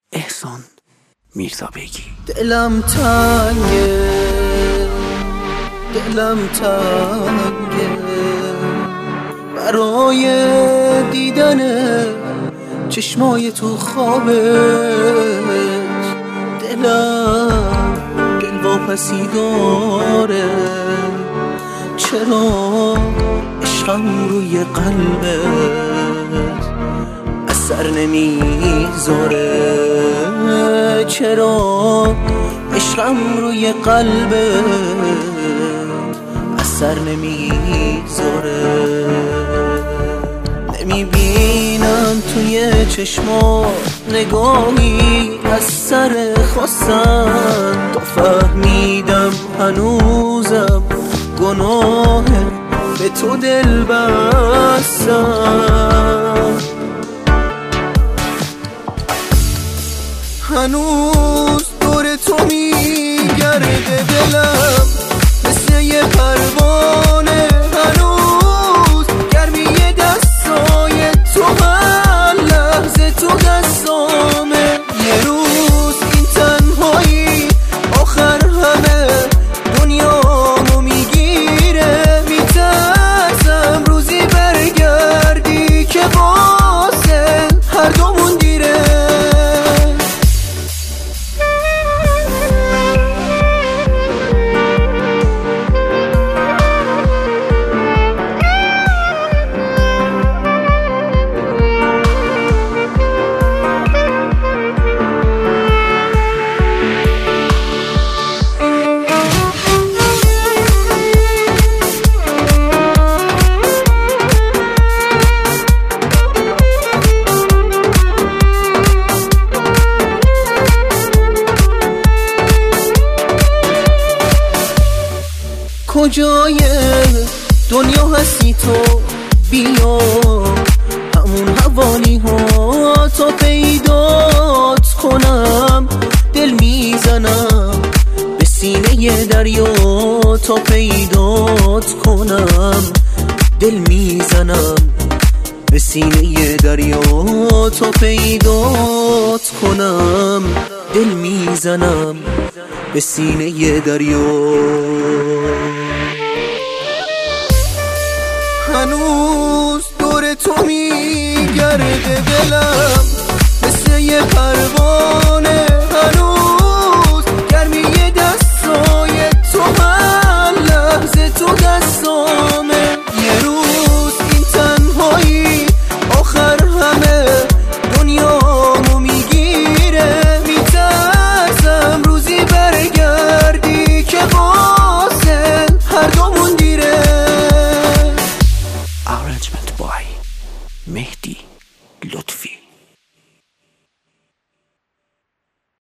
احسان میرزابگی. دلم تنگه، دلم تنگه برای دیدن چشمای تو خوابت. دلم دل واپسی داره، چرا عشقم روی قلبت اثر نمیذاره؟ چرا عشقم روی قلبت اثر نمیذاره؟ نمیبینم توی چشمات نگاهی از سر خواستن، تا فهمیدم هنوزم گناهه به تو دل بستم. هنوز دور تو میگرده دلم مثل یه پروانه، هنوز گرمی دستای تو هر لحظه تو دستامه. یه روز این تنهایی آخر همه دنیامو میگیره، میترسم روزی برگردی که واسه هر دومون دیره. کجای دنیا هستی تو؟ بیا همون حوالی ها تا پیدات کنم. دل میزنم به سینه دریا تا پیدات کنم. دل میزنم به سینه دریا تا پیدات کنم. دل میزنم به سینه دریا. هنوز دور تو میگرده دلم مثل یه پروانه، هنوز گرمی دستای تو هر لحظه تو دستامه. یه روز این تنهایی آخر همه دنیامو میگیره، میترسم روزی برگردی که واسه هر دومون دیره. Arrangement by مهدی لطفی.